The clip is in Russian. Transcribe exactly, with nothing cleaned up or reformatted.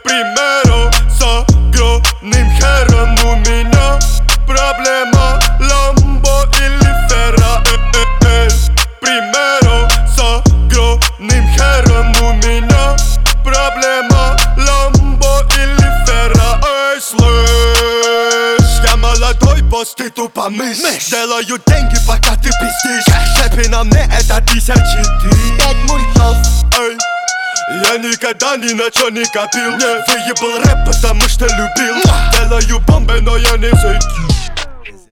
примеру, с огромным хером. У меня проблема Ламбо или Ферра. Примеру, с огромным хером. У меня проблема Ламбо или Ферра. Эй, слышь, я молодой босс, ты тупо мышь. Делаю деньги, пока ты пиздишь. Шепи на мне, это тысячи три. Пять мультов. Эй, я никогда ни на чё не копил. Выебал рэп, потому что любил. Делаю бомбы, но я не зайду.